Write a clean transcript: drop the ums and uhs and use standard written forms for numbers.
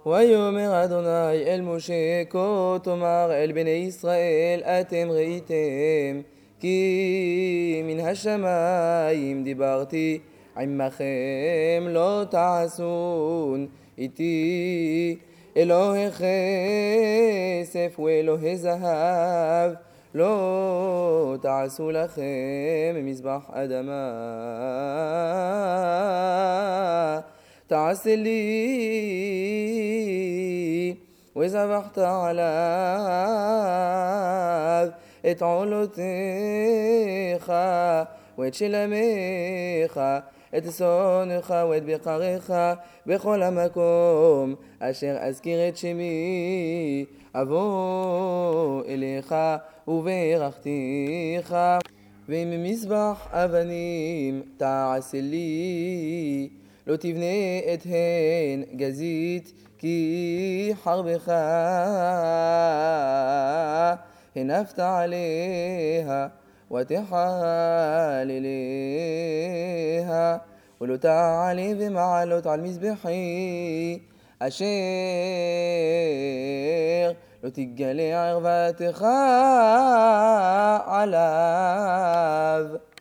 ויאמר אדוני אל משה, כה תאמר אל בני ישראל, אתם ראיתם כי מן השמיים דיברתי עמכם, לא תעשון איתי אלוהי כסף ואלוהי זהב, לא תעשו לכם מזבח אדמה, תעשה לי וזבחת עליו את עולותיך ואת שלמך, את שונך ואת בקריך, בכל המקום אשר אזכיר את שמי אבוא אליך וברכתיך. ועם מזבח אבנים תעשה לי, לא תבנה את הן גזית, כי חרבך הנפת עליה ותחל אליה, ולא תעלה במעלות על מזבחי אשר לא תגלה ערוותך עליו.